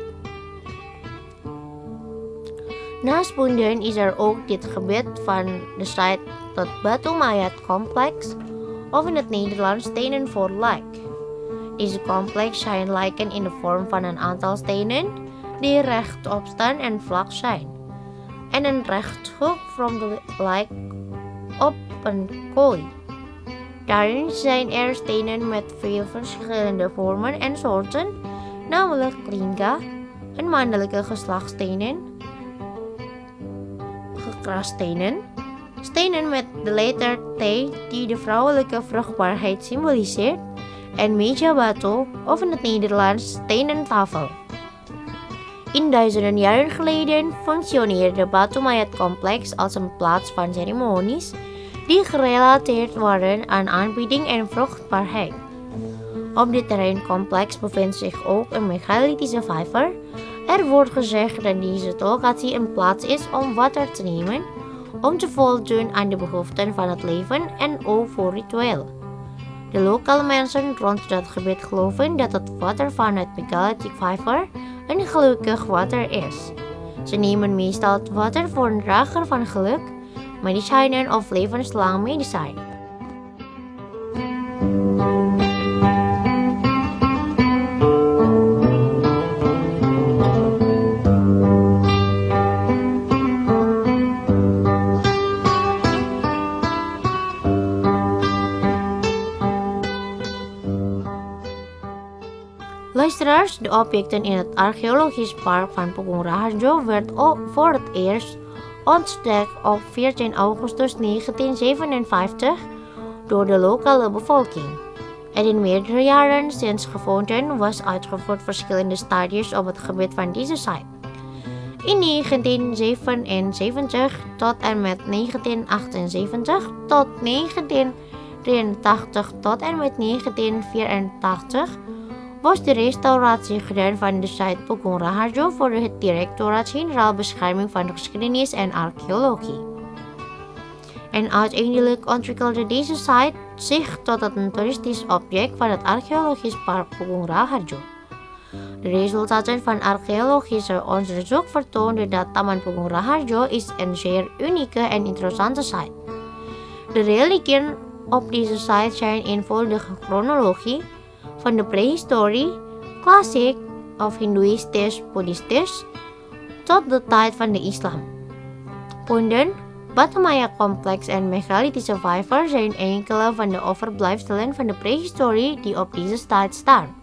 Naast punten is er ook dit gebied van de site tot Batu Mayat complex, of in het Nederlands stenen voor lijk. Deze complex zijn lijken in de vorm van een aantal stenen die rechtop staan en vlak zijn, en een rechthoek van de lijk op een kooi. Daarin zijn er stenen met veel verschillende vormen en soorten, namelijk klinga, een mannelijke geslachtstenen, gekrasstenen, stenen met de letter T die de vrouwelijke vruchtbaarheid symboliseert, en meja batu, of in het Nederlands stenen tafel. In duizenden jaren geleden functioneerde Batu Mayat complex als een plaats van ceremonies die gerelateerd waren aan aanbidding en vruchtbaarheid. Op dit terreincomplex bevindt zich ook een megalithische vijver. Er wordt gezegd dat deze locatie een plaats is om water te nemen, om te voldoen aan de behoeften van het leven en ook voor ritueel. De lokale mensen rond dat gebied geloven dat het water van het megalithic vijver een gelukkig water is. Ze nemen meestal het water voor een drager van geluk, medicijnen of levenslang medicijn. Luisteraars, de objecten in het archeologisch park van Pugung Raharjo werd voor het eerst ontdekt op veertien augustus negentien zevenenvijftig door de lokale bevolking. Er in meerdere jaren sinds gevonden was uitgevoerd verschillende stadies op het gebied van deze site. In negentien zevenenzeventig tot en met negentien achtenzeventig tot negentien drieëntachtig tot en met negentien vierentachtig was de restauratie gedaan van de site Pugung Raharjo voor het Directoraat-Generaal Bescherming van Geschiedenis en Archeologie. En uiteindelijk ontwikkelde deze site zich tot een toeristisch object van het archeologisch park Pugung Raharjo. De resultaten van archeologische onderzoek vertoonden dat Taman Pugung Raharjo is een zeer unieke en interessante site. De relieken op deze site zijn in volledige chronologie van de prehistorie, klassiek of hindoeïstisch, boeddhistisch tot de tijd van de islam. Punten, Battenmaya-complex en megalithe-survivor zijn enkele van de overblijfselen van de prehistorie die op deze tijd staan.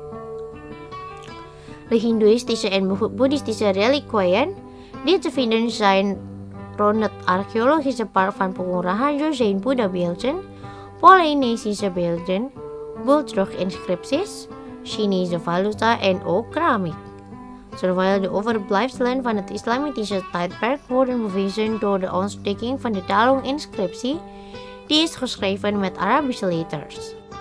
De hindoeïstische en boeddhistische reliquieën die te vinden zijn rond het archeologische park van Pogung Raharjo zijn Boeddha-beelden, Polynesische beelden, bultrug-inscripties, Chinese valuta en ook keramiek. Terwijl de overblijfselen van het islamitische tijdperk worden bewezen door de ontdekking van de Dalung-inscriptie, die is geschreven met Arabische letters.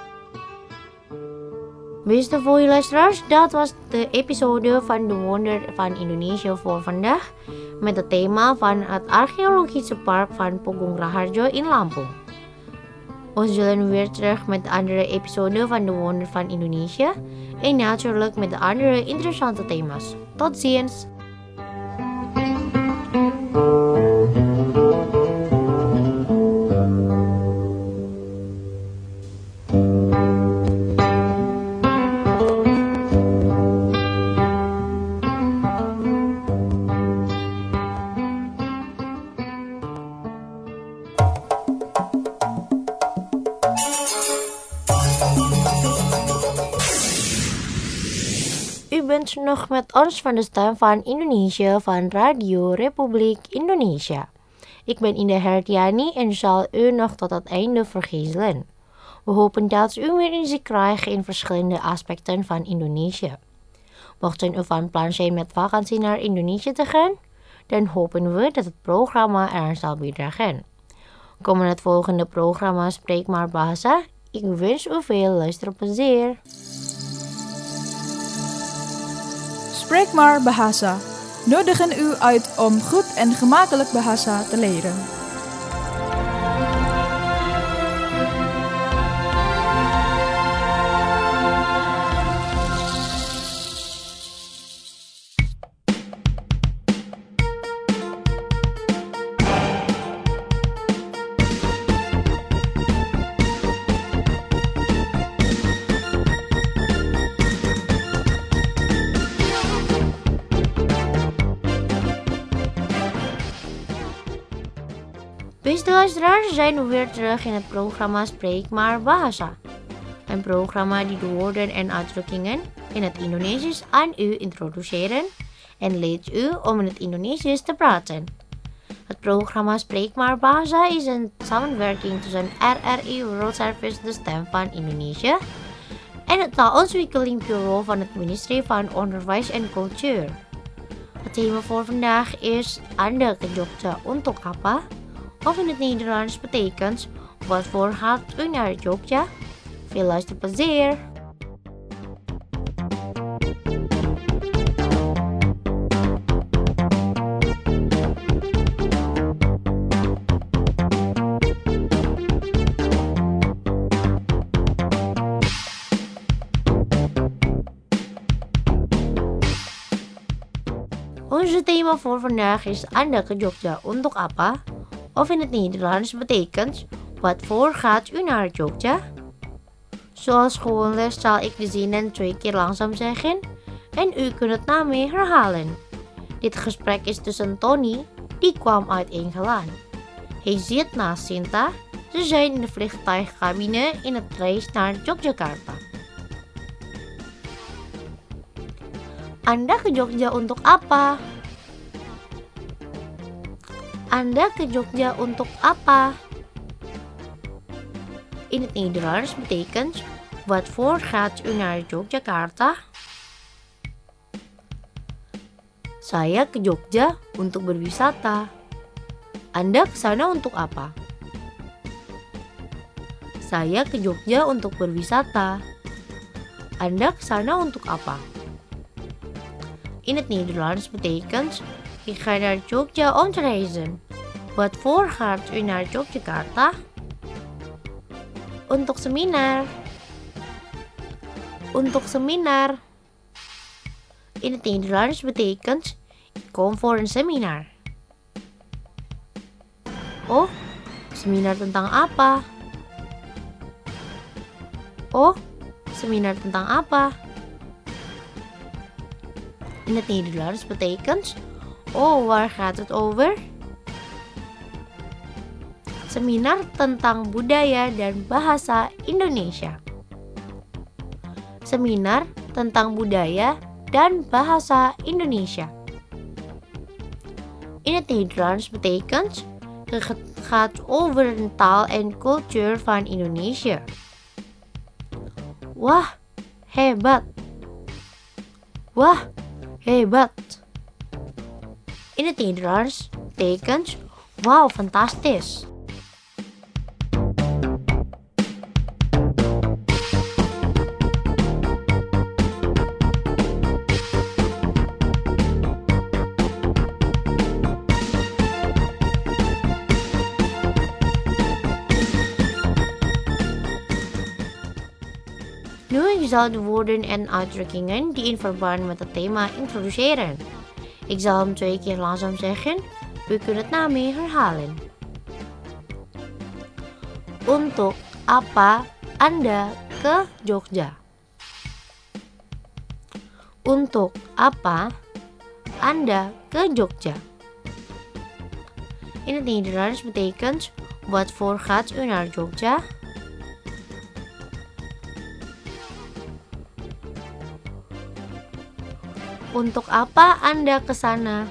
Beste voor je luisteraars, dat was de episode van de Wonder van Indonesië voor vandaag met het thema van het archeologische park van Pogung Raharjo in Lampung. We zullen weer terug met de andere episode van de Wonder van Indonesië en natuurlijk met de andere interessante thema's. Tot ziens! U bent nog met ons van de Stem van Indonesië van Radio Republiek Indonesia. Ik ben Indah Herdiani en zal u nog tot het einde vergezelen. We hopen dat u meer inzicht krijgt in verschillende aspecten van Indonesië. Mochten u van plan zijn met vakantie naar Indonesië te gaan, dan hopen we dat het programma eraan zal bijdragen. Komen het volgende programma Spreek maar Bahasa. Ik wens u veel luisterplezier. Spreek maar Bahasa. Nodigen u uit om goed en gemakkelijk Bahasa te leren. Beste luisteraars, zijn we weer terug in het programma Spreek maar Bahasa. Een programma die de woorden en uitdrukkingen in het Indonesisch aan u introduceren en leert u om in het Indonesisch te praten. Het programma Spreek maar Bahasa is een samenwerking tussen R R I World Service, de Stem van Indonesië, en het taalontwikkelingbureau van het ministerie van Onderwijs en Cultuur. Het thema voor vandaag is Anda ke Jogja untuk apa? Of in het Nederlands betekent, wat voor gaat u naar Jogja? Veel luisterplezier! Onze thema voor vandaag is Anda ke Jogja untuk apa? Of in het Nederlands betekent, wat voor gaat u naar Jogja? Zoals gewoonlijk zal ik de zinnen twee keer langzaam zeggen en u kunt het na mij herhalen. Dit gesprek is tussen Tony, die kwam uit Engeland. Hij zit naast Sinta, ze zijn in de vliegtuigcabine in het reis naar Yogyakarta. Anda ke Jogja untuk apa? Anda ke Jogja untuk apa? In het Nederlands betekent, wat voor gaat u naar Yogyakarta? Saya ke Jogja untuk berwisata. Anda ke sana untuk apa? Saya ke Jogja untuk berwisata. Anda ke sana untuk apa? In het Nederlands betekent, ik ga naar Jogja om te reizen. Wat voor gaat u naar Yogyakarta? Untuk seminar. Untuk seminar. In het Nederlands betekent, ik kom voor een seminar. Oh, seminar tentang apa? Oh, seminar tentang apa? In het Nederlands betekent, oh, waar gaat het over? Seminar tentang budaya dan bahasa Indonesia. Seminar tentang budaya dan bahasa Indonesia. In het Nederlands betekent het gaat over de taal en cultuur van Indonesia. Wah, hebat. Wah, hebat. In het Nederlands betekent wauw, fantastisch. Nu ik zal de woorden en uitdrukkingen die in verband met het thema introduceren. Ik zal hem twee keer langzaam zeggen. U kunt het na me herhalen. Untuk apa Anda ke Jogja? Untuk apa Anda ke Jogja? In het Nederlands betekent wat voor gaat u naar Jogja? Untuk apa Anda ke sana?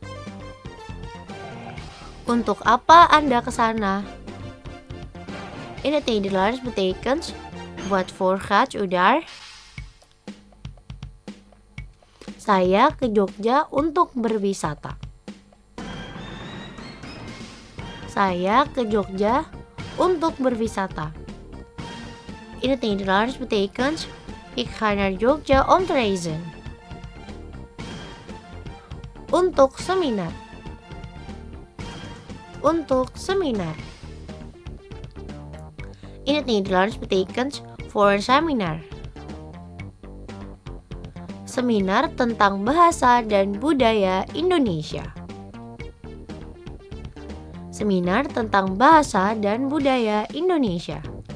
Untuk apa Anda ke sana? In het Nederlands betekent wat voor gaat u daar? Saya ke Jogja untuk berwisata. Saya ke Jogja untuk berwisata. In het Nederlands betekent ik ga naar Jogja om te reizen. Untuk seminar. Untuk seminar. In het Nederlands betekent voor een seminar. Seminar tentang bahasa dan budaya Indonesia. Seminar tentang bahasa dan budaya Indonesia.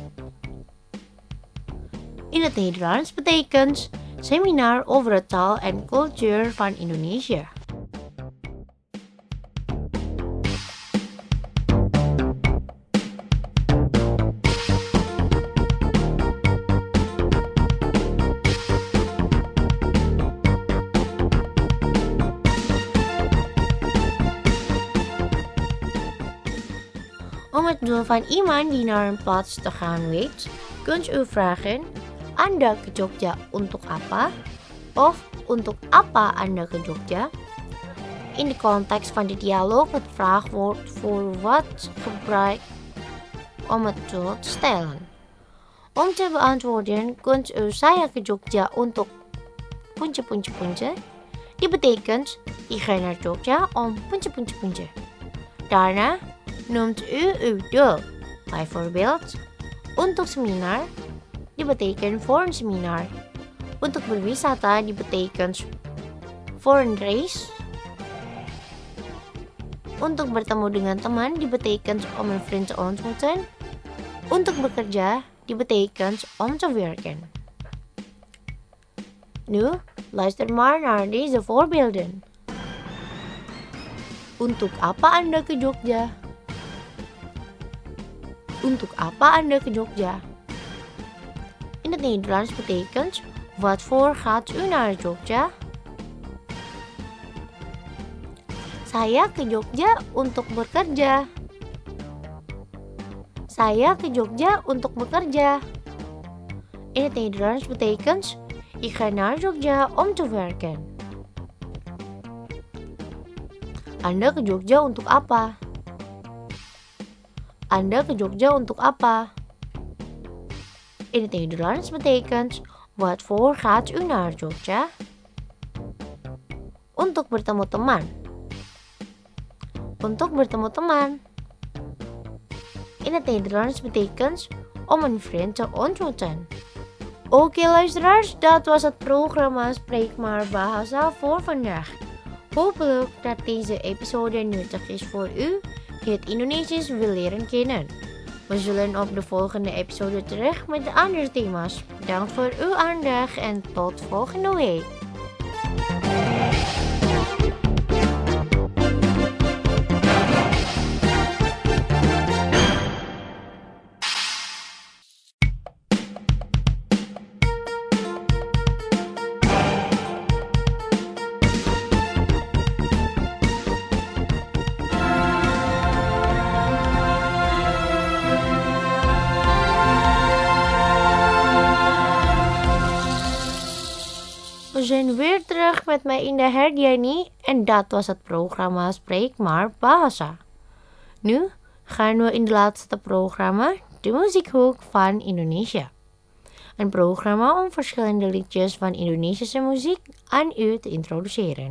In het Nederlands betekent seminar over de taal en cultuur van Indonesia. Om het doel van iemand die naar een plaats te gaan weet, kunt u vragen, Anda ke Jogja untuk apa? Of untuk apa Anda ke Jogja? In de context van de dialoog het vraagwoord voor wat gebruikt om het doel te stellen. Om te beantwoorden kunt u saya ke Jogja untuk puntje puntje puntje. Die betekent, ik ga naar Jogja om puntje puntje puntje. Daarna noemt u uw doel. Bijvoorbeeld, untuk seminar, die betekent voor een seminar. Untuk berwisata, die betekent voor een reis. Untuk bertemu dengan teman, die betekent om een vriend te ontmoeten. Untuk bekerja, die betekent om te werken. Nu, luister maar naar deze voorbeelden. Untuk apa Anda ke Jogja? Untuk apa Anda ke Jogja? In het Nederlands betekent, wat voor gaat u naar Jogja? Saya ke Jogja untuk bekerja. Saya ke Jogja untuk bekerja. In het Nederlands betekent, ik ga naar Jogja om te werken. Anda ke Jogja untuk apa? Anda ke Jogja untuk apa? In het Nederlands betekent, wat voor gaat u naar Jogja? Untuk bertemu teman. Untuk bertemu teman. In het Nederlands betekent, om een vriend te ontmoeten. Oké okay, luisteraars, dat was het programma Spreek maar Bahasa voor vandaag. Hopelijk dat deze episode nuttig is voor u die het Indonesisch wil leren kennen. We zullen op de volgende episode terug met andere thema's. Bedankt voor uw aandacht en tot volgende week. zijn weer terug met mij Indah Herdiani en dat was het programma Spreek maar Bahasa. Nu gaan we in het laatste programma, de Muziekhoek van Indonesia. Een programma om verschillende liedjes van Indonesische muziek aan u te introduceren.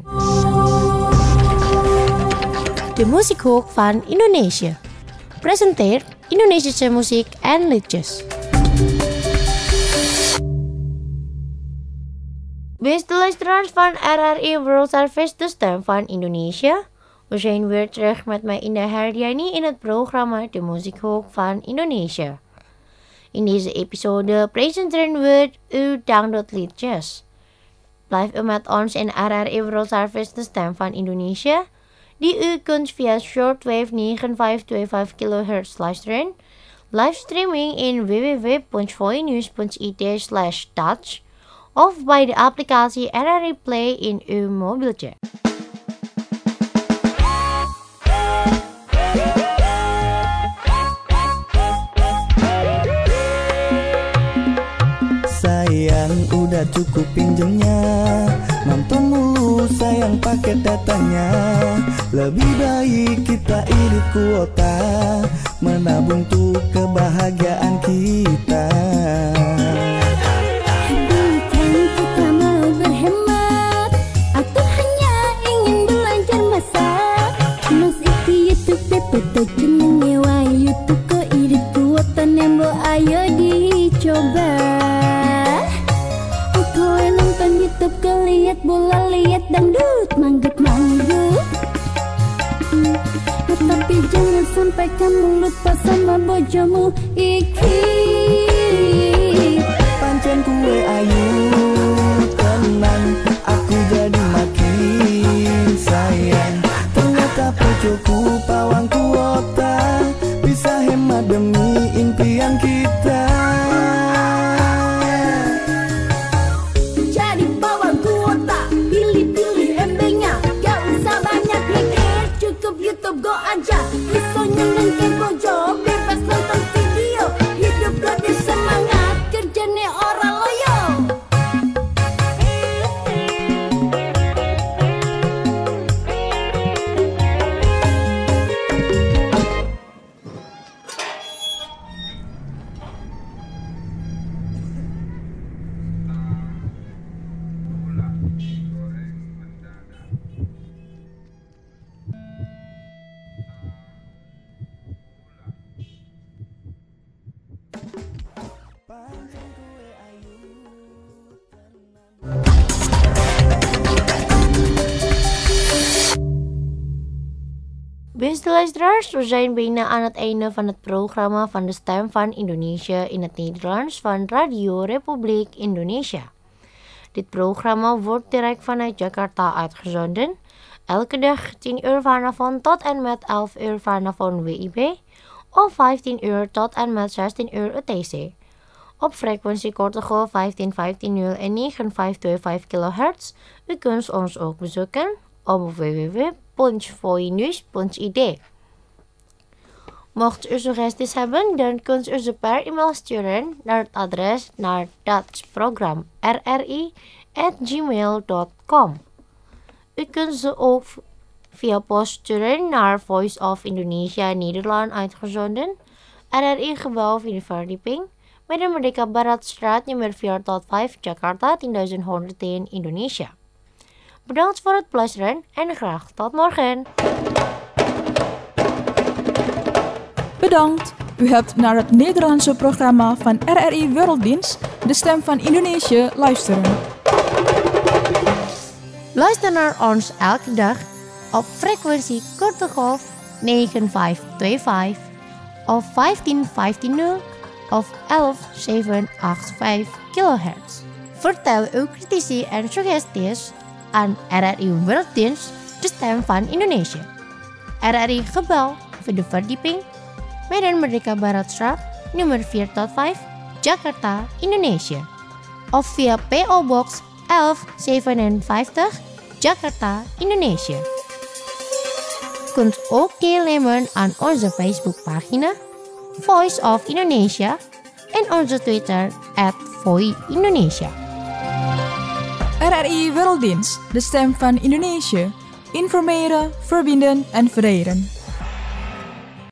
De Muziekhoek van Indonesië presenteert Indonesische muziek en liedjes. Beste luisteraars van R R I World Service, de stem van Indonesië. We zijn weer terug met mij Indah Herdiani in het programma De Muziekhoek van Indonesië. In deze episode presenteren we u downloadliedjes. Blijf u met ons in R R I World Service, de stem van Indonesië, die u kunt via shortwave negen vijf twee vijf kilohertz luisteren, livestreaming in w w w punt voinews punt i d slash touch of bij de applicatie R R I Play in uw mobieltje. Sayang udah cukup pinjemnya, nonton mulu sayang paket datanya. Lebih baik kita irit kuota, menabung tuh kebahagiaan kita. Bukan kita mau berhemat, aku hanya ingin belajar masak. Mas iki YouTube P P T jeneng nyewa YouTube ko irit kuota nembo ayo dicoba. YouTube keliat bola liat dangdut manggut-manggut. Tetapi jangan sampai kamu lupa sama bojomu iki. Pancen kue ayu tenang, aku jadi makin sayang. Ternyata pojoku pawang kuota, bisa hemat demi impian kita. YouTube go aja, isonya nengke bojo, bebas nonton video. Hidup lebih semangat, kerjanya orang loyo. Beste luisteraars, we zijn bijna aan het einde van het programma van de Stem van Indonesië in het Nederlands van Radio Republiek Indonesia. Dit programma wordt direct vanuit Jakarta uitgezonden, elke dag tien uur vanavond tot en met elf uur vanavond W I B of vijftien uur tot en met zestien uur U T C. Op frequentie korte golf vijftien vijftien nul en negen vijf twee vijf kilohertz. U kunt ons ook bezoeken op w w w punt voinews punt i d. Mocht u suggesties hebben, dan kunt u ze per e-mail sturen naar het adres naar datsprogram r r i at gmail dot com. U kunt ze ook via post sturen naar Voice of Indonesia Nederland uitgezonden, R R I gebouw vierde verdieping, Medan Merdeka Barat Straat nummer vier tot vijf Jakarta tien duizend honderdtien Indonesia. Bedankt voor het luisteren en graag tot morgen. Bedankt. U hebt naar het Nederlandse programma van R R I Werelddienst, de stem van Indonesië, luisteren. Luister naar ons elke dag op frequentie korte golf negen vijf twee vijf of vijftien vijftien nul of elf zeven acht vijf kilohertz. Vertel uw critici en suggesties aan R R I Werelddienst, de stem van Indonesië. R R I gebouw vierde verdieping, Medan Merdeka Barat Straat nummer vier tot vijf Jakarta, Indonesië. Of via P O Box elf zevenenvijftig Jakarta, Indonesië. U kunt ook deelnemen aan onze Facebookpagina Voice of Indonesia en onze Twitter at Voi Indonesia. R R I Werelddienst, de stem van Indonesië. Informeren, verbinden en vereren.